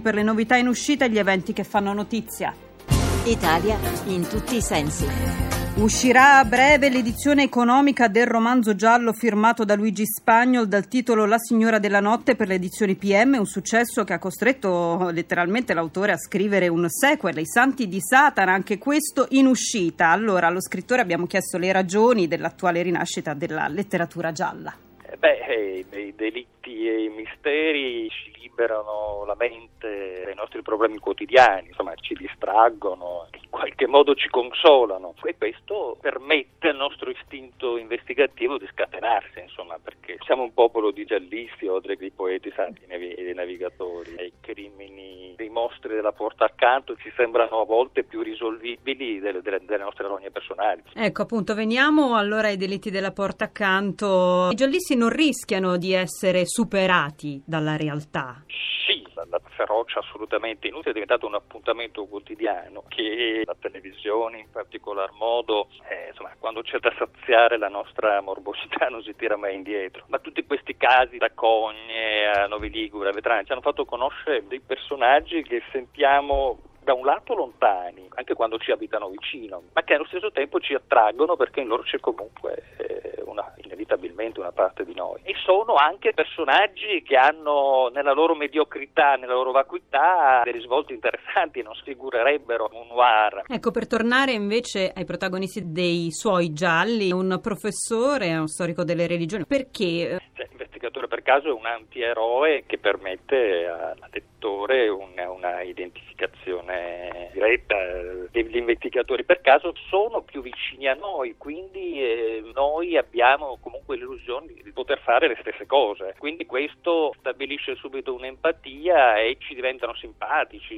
Per le novità in uscita e gli eventi che fanno notizia. Italia in tutti i sensi. Uscirà a breve l'edizione economica del romanzo giallo firmato da Luigi Spagnol dal titolo La signora della notte per le edizioni PM, un successo che ha costretto letteralmente l'autore a scrivere un sequel, I santi di Satana, anche questo in uscita. Allora, allo scrittore abbiamo chiesto le ragioni dell'attuale rinascita della letteratura gialla. I delitti e i misteri ci liberano la mente dai nostri problemi quotidiani, insomma ci distraggono, in qualche modo ci consolano e questo permette al nostro istinto investigativo di scatenarsi, insomma, perché siamo un popolo di giallisti oltre che di poeti, santi e navigatori. I crimini dei mostri della porta accanto ci sembrano a volte più risolvibili delle nostre rogne personali. Ecco, appunto, veniamo allora ai delitti della porta accanto. I giallisti non rischiano di essere superati dalla realtà. Sì, la ferocia assolutamente inutile è diventato un appuntamento quotidiano che la televisione in particolar modo, quando c'è da saziare la nostra morbosità non si tira mai indietro. Ma tutti questi casi, da Cogne a Novi Ligure, a Vetrani, ci hanno fatto conoscere dei personaggi che sentiamo da un lato lontani, anche quando ci abitano vicino, ma che allo stesso tempo ci attraggono perché in loro c'è comunque inevitabilmente una parte di noi. E sono anche personaggi che hanno nella loro mediocrità, nella loro vacuità, dei risvolti interessanti, non sfigurerebbero un noir. Ecco, per tornare invece ai protagonisti dei suoi gialli, un professore, un storico delle religioni, perché? Investigatore per caso è un antieroe che permette al lettore una identificazione diretta. Gli investigatori per caso sono più vicini a noi, quindi noi abbiamo comunque l'illusione di poter fare le stesse cose, quindi questo stabilisce subito un'empatia e ci diventano simpatici.